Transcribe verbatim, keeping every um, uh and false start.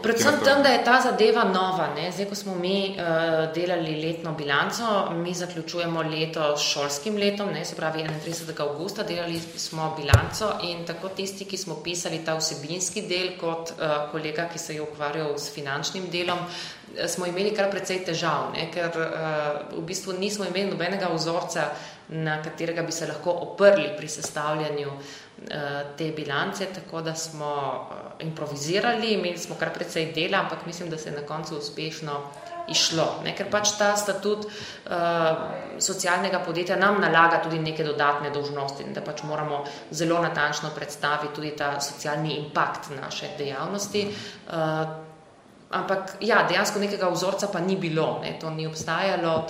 Predvsem tam, da je ta zadeva nova. Ne? Zdaj, ko smo mi uh, delali letno bilanco, mi zaključujemo leto s šolskim letom, ne? Se pravi enaintridesetega avgusta, delali smo bilanco in tako tisti, ki smo pisali ta vsebinski del, kot uh, kolega, ki se je ukvarjal s finančnim delom, smo imeli kar precej težav, ne? Ker uh, v bistvu nismo imeli nobenega vzorca, na katerega bi se lahko oprli pri sestavljanju te bilance, tako da smo improvizirali, imeli smo kar precej dela, ampak mislim, da se je na koncu uspešno išlo. Ne? Ker pač ta statut uh, socialnega podjetja nam nalaga tudi neke dodatne dolžnosti, da pač moramo zelo natančno predstaviti tudi ta socialni impakt naše dejavnosti. Uh, ampak ja, dejansko nekega vzorca pa ni bilo, ne? To ni obstajalo.